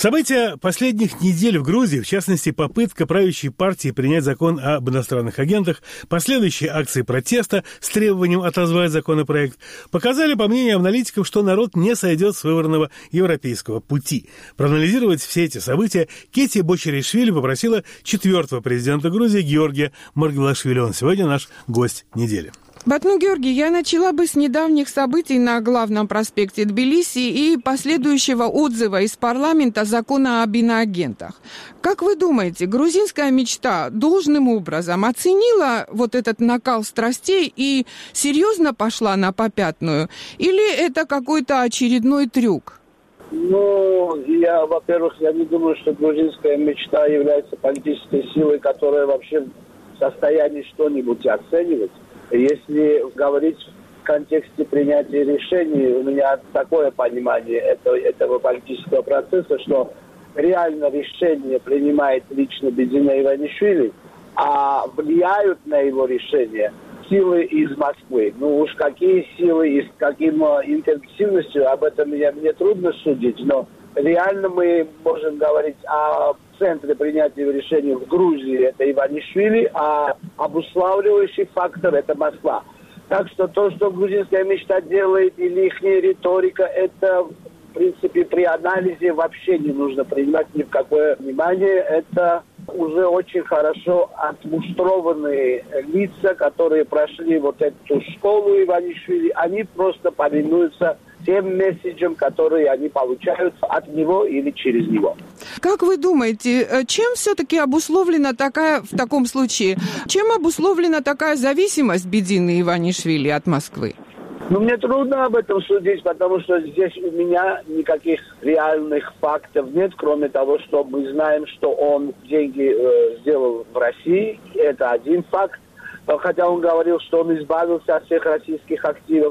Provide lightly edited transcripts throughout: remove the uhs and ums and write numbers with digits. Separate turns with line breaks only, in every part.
События последних недель в Грузии, в частности, попытка правящей партии принять закон об иностранных агентах, последующие акции протеста с требованием отозвать законопроект, показали, по мнению аналитиков, что народ не сойдет с выбранного европейского пути. Проанализировать все эти события Кетия Бочаришвили попросила четвертого президента Грузии Георгия Маргвелашвили. Он сегодня наш гость недели.
Батну Георгий, я начала бы с недавних событий на главном проспекте Тбилиси и последующего отзыва из парламента закона об иноагентах. Как вы думаете, грузинская мечта должным образом оценила вот этот накал страстей и серьезно пошла на попятную? Или это какой-то очередной трюк?
Во-первых, я не думаю, что грузинская мечта является политической силой, которая вообще в состоянии что-нибудь оценивать. Если говорить в контексте принятия решений, у меня такое понимание этого политического процесса, что реально решение принимает лично Бедзина Иванишвили, а влияют на его решение силы из Москвы. Уж какие силы и с каким интенсивностью, об этом мне трудно судить, но реально мы можем говорить о центре принятия решений в Грузии, это Иванишвили, а обуславливающий фактор – это Москва. Так что то, что грузинская мечта делает, или их риторика, это, в принципе, при анализе вообще не нужно принимать ни в какое внимание. Это уже очень хорошо отмуштрованные лица, которые прошли вот эту школу Иванишвили, они просто повинуются тем месседжам, которые они получают от него или через него.
Как вы думаете, чем все-таки обусловлена в таком случае, чем обусловлена такая зависимость Бедзины Иванишвили от Москвы?
Мне трудно об этом судить, потому что здесь у меня никаких реальных фактов нет, кроме того, что мы знаем, что он деньги сделал в России. Это один факт. Хотя он говорил, что он избавился от всех российских активов.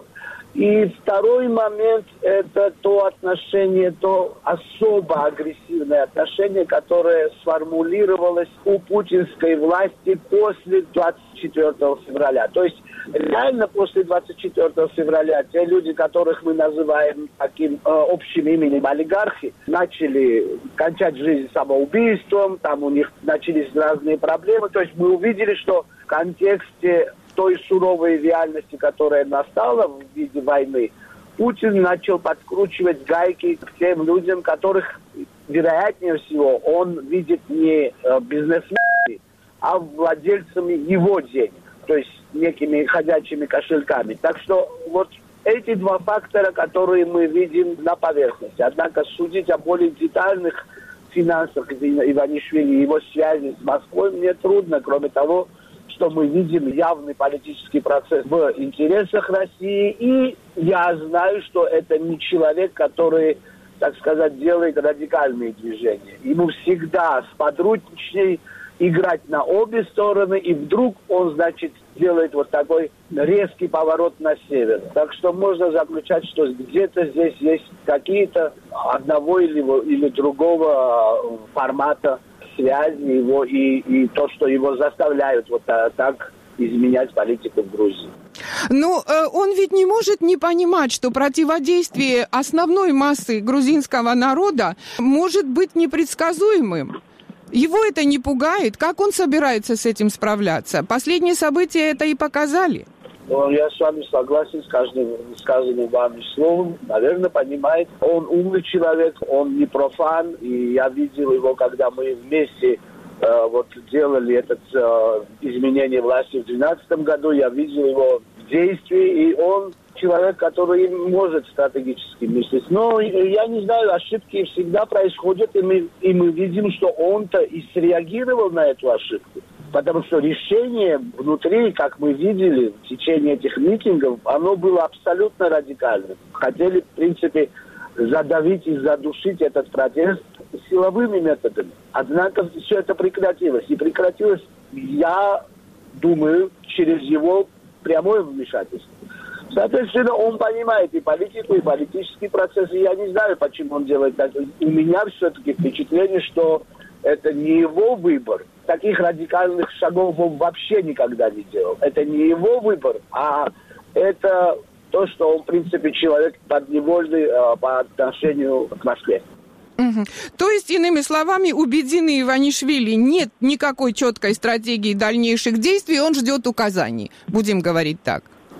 И второй момент – это то отношение, то особо агрессивное отношение, которое сформулировалось у путинской власти после 24 февраля. То есть реально после 24 февраля те люди, которых мы называем таким общим именем олигархи, начали кончать жизнь самоубийством, там у них начались разные проблемы. То есть мы увидели, что в контексте той суровой реальности, которая настала в виде войны, Путин начал подкручивать гайки к тем людям, которых, вероятнее всего, он видит не бизнесменами, а владельцами его денег, то есть некими ходячими кошельками. Так что вот эти два фактора, которые мы видим на поверхности. Однако судить о более детальных финансах Иванишвили и его связи с Москвой мне трудно, кроме того, что мы видим явный политический процесс в интересах России. И я знаю, что это не человек, который, так сказать, делает радикальные движения. Ему всегда сподручней играть на обе стороны, и вдруг он, значит, делает вот такой резкий поворот на север. Так что можно заключать, что где-то здесь есть какие-то одного или другого формата связи его и то, что его заставляют вот так изменять политику в Грузии.
Но он ведь не может не понимать, что противодействие основной массы грузинского народа может быть непредсказуемым. Его это не пугает? Как он собирается с этим справляться? Последние события это и показали.
Я с вами согласен с каждым сказанным вами словом. Наверное, понимает. Он умный человек, он не профан. И я видел его, когда мы вместе делали это изменение власти в 2012 году. Я видел его в действии. И он человек, который может стратегически мыслить. Но я не знаю, ошибки всегда происходят. И мы видим, что он-то и среагировал на эту ошибку. Потому что решение внутри, как мы видели в течение этих митингов, оно было абсолютно радикальным. Хотели, в принципе, задавить и задушить этот протест силовыми методами. Однако все это прекратилось. И прекратилось, я думаю, через его прямое вмешательство. Соответственно, он понимает и политику, и политический процесс. И я не знаю, почему он делает так. У меня все-таки впечатление, что это не его выбор. Таких радикальных шагов он вообще никогда не делал. Это не его выбор, а это то, что он, в принципе, человек подневольный по отношению к Москве.
Угу. То есть, иными словами, у Бедины Иванишвили нет никакой четкой стратегии дальнейших действий, он ждет указаний, будем говорить так.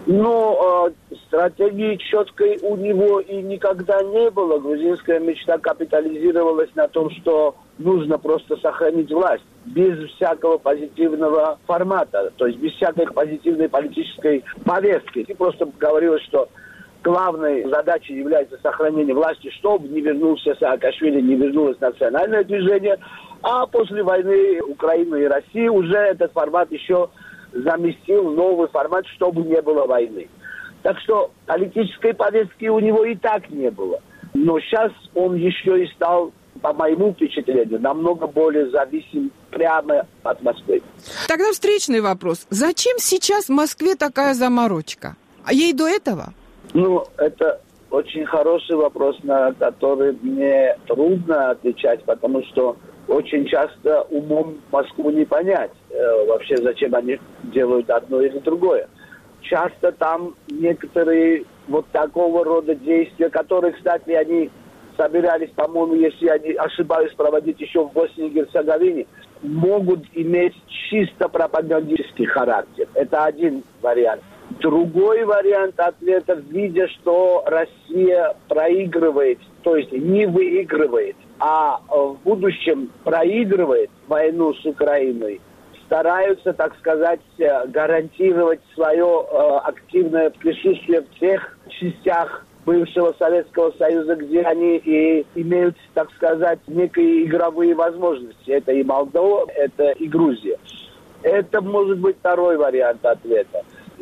Но стратегии четкой у него и никогда не было. Грузинская мечта капитализировалась на том, что нужно просто сохранить власть без всякого позитивного формата, то есть без всякой позитивной политической повестки. И просто говорилось, что главной задачей является сохранение власти, чтобы не вернулся Саакашвили, не вернулось национальное движение. А после войны Украины и России уже этот формат еще заместил новый формат, чтобы не было войны. Так что политической повестки у него и так не было. Но сейчас он еще и стал, по моему впечатлению, намного более зависим прямо от Москвы.
Тогда встречный вопрос. Зачем сейчас в Москве такая заморочка? А ей до этого?
Это очень хороший вопрос, на который мне трудно отвечать, потому что очень часто умом Москву не понять вообще, зачем они делают одно или другое. Часто там некоторые вот такого рода действия, которые, кстати, они собирались, по-моему, если я не ошибаюсь, проводить еще в Боснии и Герцеговине, могут иметь чисто пропагандистский характер. Это один вариант. Другой вариант ответа, видя, что Россия проигрывает, то есть не выигрывает, а в будущем проигрывает войну с Украиной, стараются, так сказать, гарантировать свое активное присутствие в тех частях бывшего Советского Союза, где они и имеют, так сказать, некие игровые возможности. Это и Молдова, это и Грузия. Это может быть второй вариант ответа.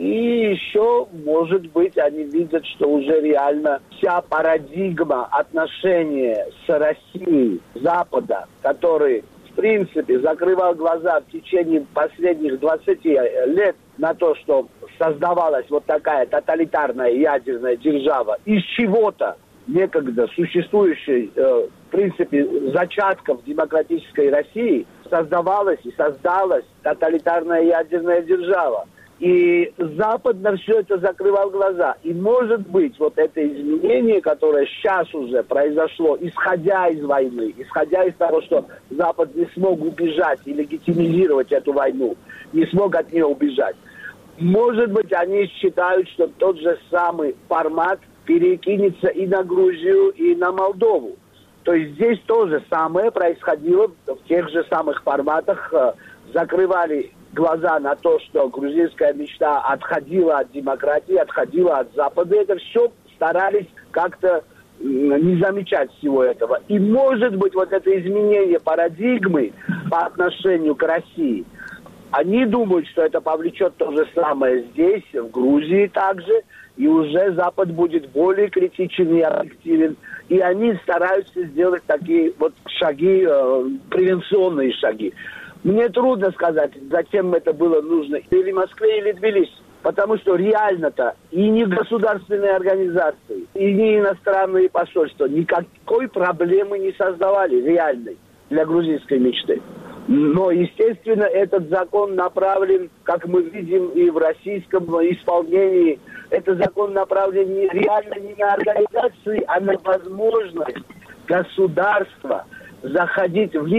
И еще, может быть, они видят, что уже реально вся парадигма отношения с Россией, Запада, который, в принципе, закрывал глаза в течение последних 20 лет на то, что создавалась вот такая тоталитарная ядерная держава из чего-то некогда существующей, в принципе, зачатков демократической России, создавалась и создалась тоталитарная ядерная держава. И Запад на все это закрывал глаза. И, может быть, вот это изменение, которое сейчас уже произошло, исходя из войны, исходя из того, что Запад не смог убежать и легитимизировать эту войну, не смог от нее убежать, может быть, они считают, что тот же самый формат перекинется и на Грузию, и на Молдову. То есть здесь то же самое происходило в тех же самых форматах. Закрывали глаза на то, что грузинская мечта отходила от демократии, отходила от Запада. Это все старались как-то не замечать всего этого. И, может быть, вот это изменение парадигмы по отношению к России, они думают, что это повлечет то же самое здесь, в Грузии также, и уже Запад будет более критичен и объективен. И они стараются сделать такие вот шаги, превенционные шаги. Мне трудно сказать, зачем это было нужно или Москве, или Тбилиси. Потому что реально-то и не государственные организации, и не иностранные посольства никакой проблемы не создавали реальной для грузинской мечты. Но, естественно, этот закон направлен, как мы видим и в российском исполнении, этот закон направлен реально не на организации, а на возможность государства заходить в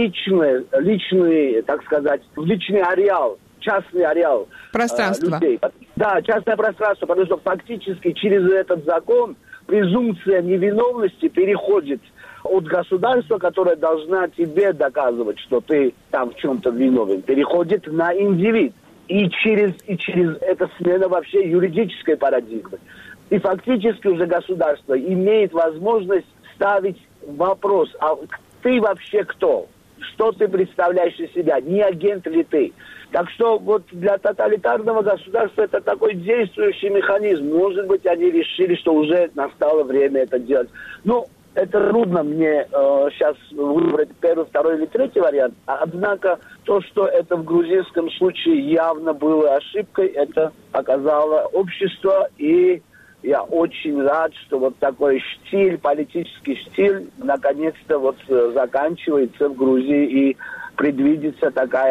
личный, так сказать, в личный ареал, частный ареал
пространство.
Людей. Да, частное пространство, потому что фактически через этот закон презумпция невиновности переходит от государства, которое должна тебе доказывать, что ты там в чем-то виновен, переходит на индивид. И через это смена вообще юридической парадигмы. И фактически уже государство имеет возможность ставить вопрос, а ты вообще кто? Что ты представляешь из себя? Не агент ли ты? Так что вот для тоталитарного государства это такой действующий механизм. Может быть, они решили, что уже настало время это делать. Ну, это трудно мне сейчас выбрать первый, второй или третий вариант. Однако то, что это в грузинском случае явно было ошибкой, это показало общество. И я очень рад, что вот такой штиль, политический штиль, наконец-то вот заканчивается в Грузии и предвидится такая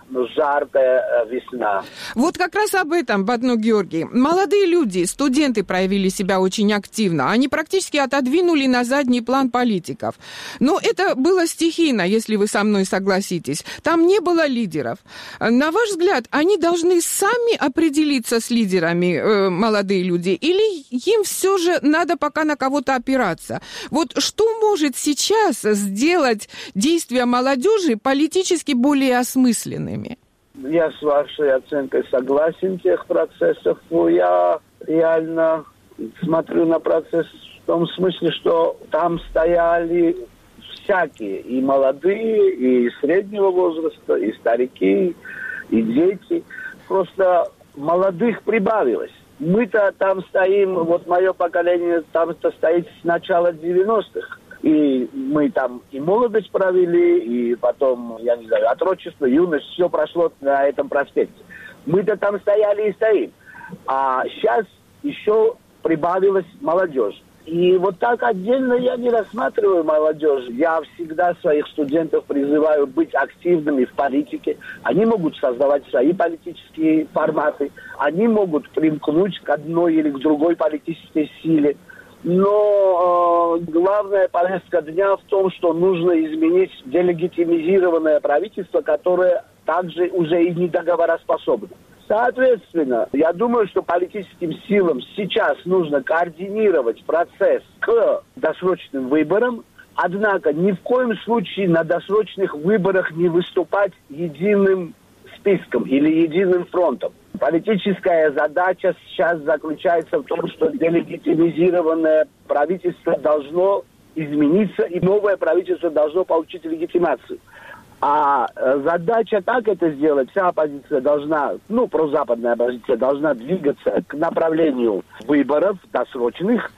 жаркая весна.
Вот как раз об этом, Батну Георгий. Молодые люди, студенты проявили себя очень активно. Они практически отодвинули на задний план политиков. Но это было стихийно, если вы со мной согласитесь. Там не было лидеров. На ваш взгляд, они должны сами определиться с лидерами, молодые люди, или им все же надо пока на кого-то опираться? Вот что может сейчас сделать действия молодежи политически более осмысленными?
Я с вашей оценкой согласен тех процессов. Я реально смотрю на процесс в том смысле, что там стояли всякие, и молодые, и среднего возраста, и старики, и дети. Просто молодых прибавилось. Мы-то там стоим, вот мое поколение там-то стоит с начала 90-х. И мы там и молодость провели, и потом, я не знаю, отрочество, юность, все прошло на этом проспекте. Мы-то там стояли и стоим. А сейчас еще прибавилась молодежь. И вот так отдельно я не рассматриваю молодежь. Я всегда своих студентов призываю быть активными в политике. Они могут создавать свои политические форматы. Они могут примкнуть к одной или к другой политической силе. Но главная повестка дня в том, что нужно изменить делегитимизированное правительство, которое также уже и не договороспособно. Соответственно, я думаю, что политическим силам сейчас нужно координировать процесс к досрочным выборам, однако ни в коем случае на досрочных выборах не выступать единым списком или единым фронтом. Политическая задача сейчас заключается в том, что делегитимизированное правительство должно измениться, и новое правительство должно получить легитимацию. А задача, как это сделать, вся оппозиция должна, прозападная оппозиция должна двигаться к направлению выборов досрочных,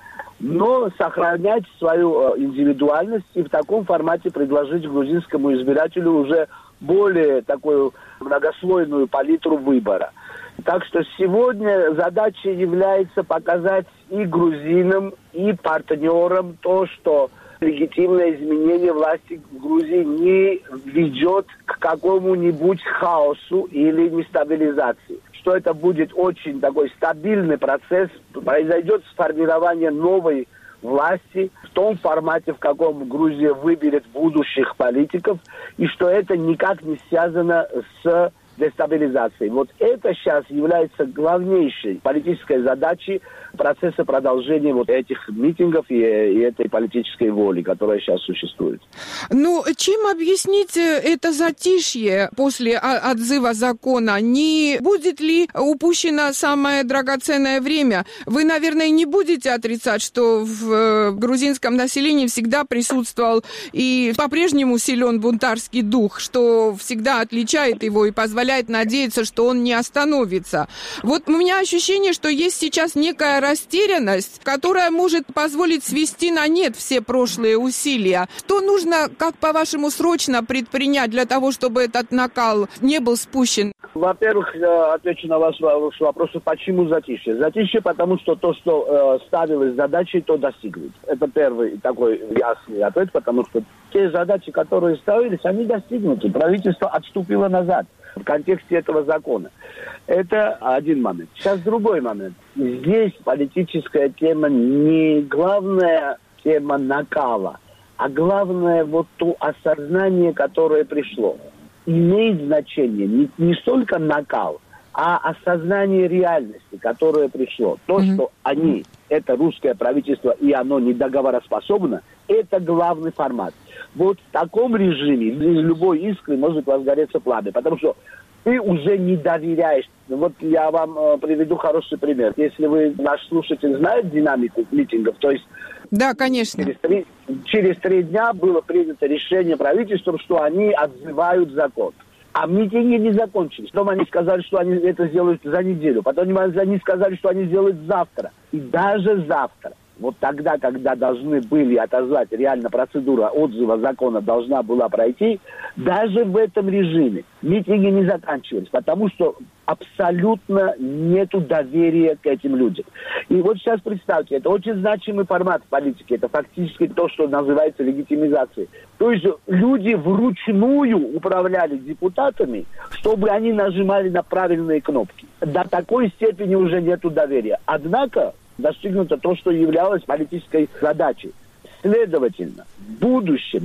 но сохранять свою индивидуальность и в таком формате предложить грузинскому избирателю уже более такую многослойную палитру выбора. Так что сегодня задача является показать и грузинам, и партнерам то, что легитимное изменение власти в Грузии не ведет к какому-нибудь хаосу или нестабилизации. Что это будет очень такой стабильный процесс, произойдет сформирование новой власти в том формате, в каком Грузия выберет будущих политиков, и что это никак не связано с дестабилизацией. Вот это сейчас является главнейшей политической задачей процесса продолжения вот этих митингов и этой политической воли, которая сейчас существует.
Ну, чем объяснить это затишье после отзыва закона? Не будет ли упущено самое драгоценное время? Вы, наверное, не будете отрицать, что в грузинском населении всегда присутствовал и по-прежнему силен бунтарский дух, что всегда отличает его и позволяет надеяться, что он не остановится. Вот у меня ощущение, что есть сейчас некая растерянность, которая может позволить свести на нет все прошлые усилия. Что нужно, как по-вашему, срочно предпринять для того, чтобы этот накал не был спущен?
Во-первых, отвечу на ваш вопрос, почему затишье. Затишье, потому что то, что ставилось задачей, то достигнуть. Это первый такой ясный ответ, потому что те задачи, которые ставились, они достигнуты. Правительство отступило назад в контексте этого закона. Это один момент. Сейчас другой момент. Здесь политическая тема не главная тема накала, а главное вот то осознание, которое пришло. Имеет значение не столько накал, а осознание реальности, которое пришло. То, что они, это русское правительство, и оно недоговороспособно, это главный формат. Вот в таком режиме из любой искры может возгореться пламя, потому что ты уже не доверяешь. Вот я вам приведу хороший пример. Если наш слушатель знает динамику митингов, то есть
да, конечно.
Через 3 дня было принято решение правительством, что они отзывают закон. А митинги не закончились. Потом они сказали, что они это сделают за неделю. Потом они сказали, что они сделают завтра. И даже завтра вот тогда, когда должны были отозвать, реально процедура отзыва закона должна была пройти, даже в этом режиме митинги не заканчивались, потому что абсолютно нету доверия к этим людям. И вот сейчас представьте, это очень значимый формат политики, это фактически то, что называется легитимизацией. То есть люди вручную управляли депутатами, чтобы они нажимали на правильные кнопки. До такой степени уже нету доверия. Однако достигнуто то, что являлось политической задачей. Следовательно, в будущем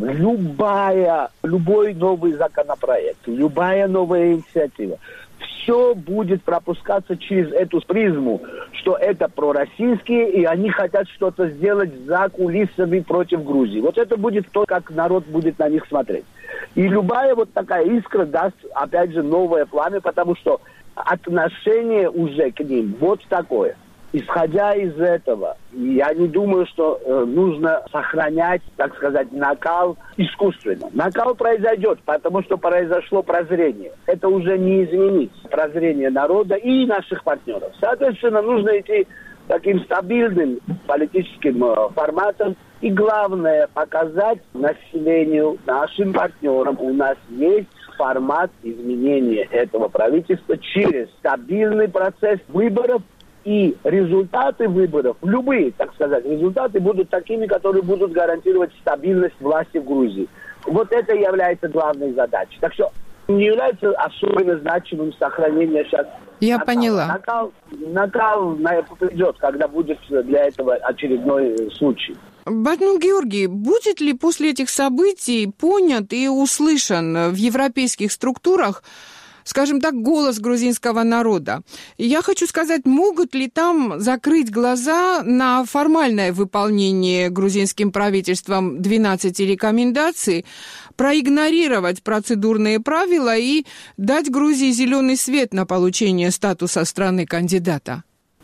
любой новый законопроект, любая новая инициатива, все будет пропускаться через эту призму, что это пророссийские, и они хотят что-то сделать за кулисами против Грузии. Вот это будет то, как народ будет на них смотреть. И любая вот такая искра даст, опять же, новое пламя, потому что отношение уже к ним вот такое. Исходя из этого, я не думаю, что нужно сохранять, так сказать, накал искусственно. Накал произойдет, потому что произошло прозрение. Это уже не изменить прозрение народа и наших партнеров. Соответственно, нужно идти таким стабильным политическим форматом. И главное, показать населению, нашим партнерам, у нас есть формат изменения этого правительства через стабильный процесс выборов. И результаты выборов, любые, так сказать, результаты будут такими, которые будут гарантировать стабильность власти в Грузии. Вот это является главной задачей. Так что не является особенно значимым сохранение сейчас.
Я поняла.
Накал придет, когда будет для этого очередной случай.
Бартнул Георгий, будет ли после этих событий понят и услышан в европейских структурах, скажем так, голос грузинского народа? Я хочу сказать, могут ли там закрыть глаза на формальное выполнение грузинским правительством 12 рекомендаций, проигнорировать процедурные правила и дать Грузии зеленый свет на получение статуса страны-кандидата?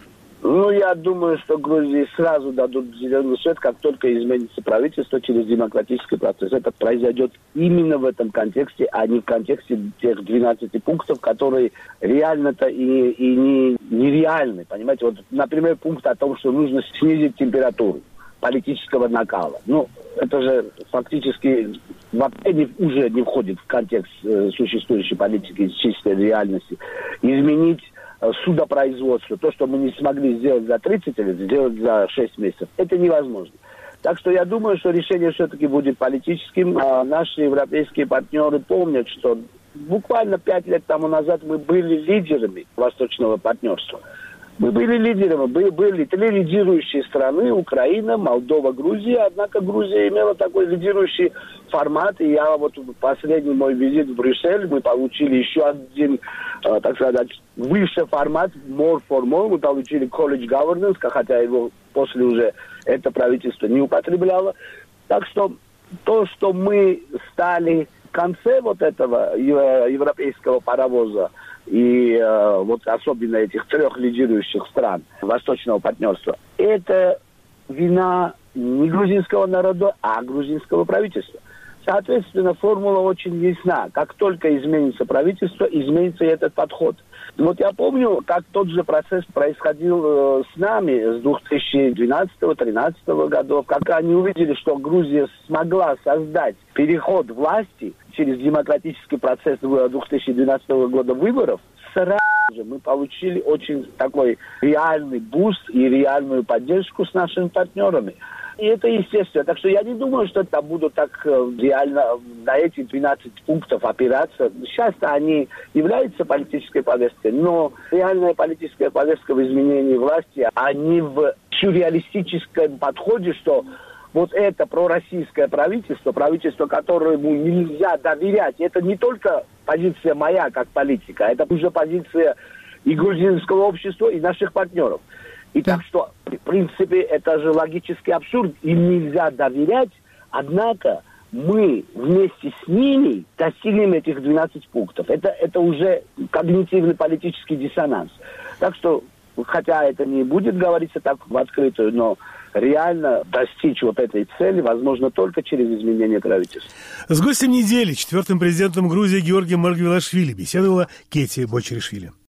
Я думаю, что Грузии сразу дадут зеленый свет, как только изменится правительство через демократический процесс. Это произойдет именно в этом контексте, а не в контексте тех 12 пунктов, которые реально-то и нереальны. Понимаете, вот, например, пункт о том, что нужно снизить температуру политического накала. Это же фактически вообще уже не входит в контекст существующей политики, чистой реальности. Изменить судопроизводство, то, что мы не смогли сделать за 30 лет, сделать за 6 месяцев, это невозможно. Так что я думаю, что решение все-таки будет политическим. Наши европейские партнеры помнят, что буквально 5 лет тому назад мы были лидерами восточного партнерства. Мы были лидерами, были 3 лидирующие страны: Украина, Молдова, Грузия. Однако Грузия имела такой лидирующий формат. И я вот последний мой визит в Брюссель, мы получили еще один, так сказать, высший формат, more for more. Мы получили college governance, хотя его после уже это правительство не употребляло. Так что то, что мы стали в конце вот этого европейского паровоза, и вот особенно этих 3 лидирующих стран восточного партнерства, это вина не грузинского народа, а грузинского правительства. Соответственно, формула очень ясна. Как только изменится правительство, изменится и этот подход. Вот я помню, как тот же процесс происходил с нами с 2012-2013 годов, как они увидели, что Грузия смогла создать переход власти через демократический процесс 2012 года выборов. Сразу же мы получили очень такой реальный буст и реальную поддержку с нашими партнерами. И это естественно. Так что я не думаю, что это будут так реально на эти 12 пунктов опираться. Сейчас-то они являются политической повесткой, но реальная политическая повестка в изменении власти, а не в сюрреалистическом подходе, что вот это пророссийское правительство, которому нельзя доверять. Это не только позиция моя как политика, это уже позиция и грузинского общества, и наших партнеров. И так что, в принципе, это же логический абсурд. Им нельзя доверять, однако мы вместе с ними достигнем этих 12 пунктов. Это уже когнитивный политический диссонанс. Так что, хотя это не будет говориться так в открытую, но реально достичь вот этой цели возможно только через изменение правительства.
С гостем недели, 4-м президентом Грузии Георгием Маргвелашвили, беседовала Кети Бочаришвили.